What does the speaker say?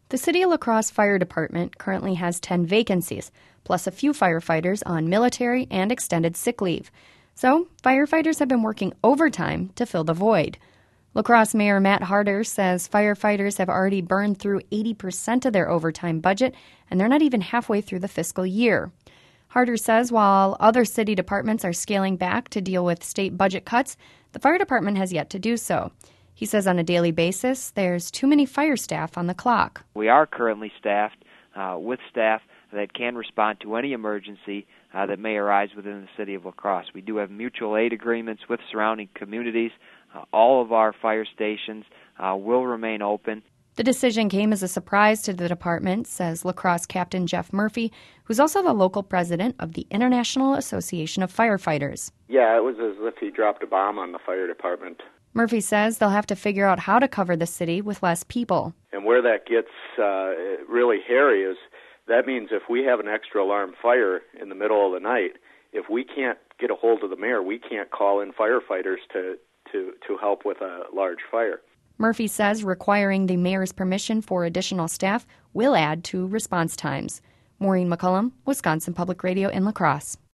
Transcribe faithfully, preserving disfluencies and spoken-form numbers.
The City of La Crosse Fire Department currently has ten vacancies, plus a few firefighters on military and extended sick leave. So, firefighters have been working overtime to fill the void. La Crosse Mayor Matt Harder says firefighters have already burned through eighty percent of their overtime budget, and they're not even halfway through the fiscal year. Harder says while other city departments are scaling back to deal with state budget cuts, the fire department has yet to do so. He says on a daily basis, there's too many fire staff on the clock. We are currently staffed uh, with staff that can respond to any emergency uh, that may arise within the city of La Crosse. We do have mutual aid agreements with surrounding communities. Uh, all of our fire stations uh, will remain open. The decision came as a surprise to the department, says La Crosse Captain Jeff Murphy, who's also the local president of the International Association of Firefighters. Yeah, it was as if he dropped a bomb on the fire department. Murphy says they'll have to figure out how to cover the city with less people. And where that gets uh, really hairy is that means if we have an extra alarm fire in the middle of the night, if we can't get a hold of the mayor, we can't call in firefighters to, to, to help with a large fire. Murphy says requiring the mayor's permission for additional staff will add to response times. Maureen McCullum, Wisconsin Public Radio in La Crosse.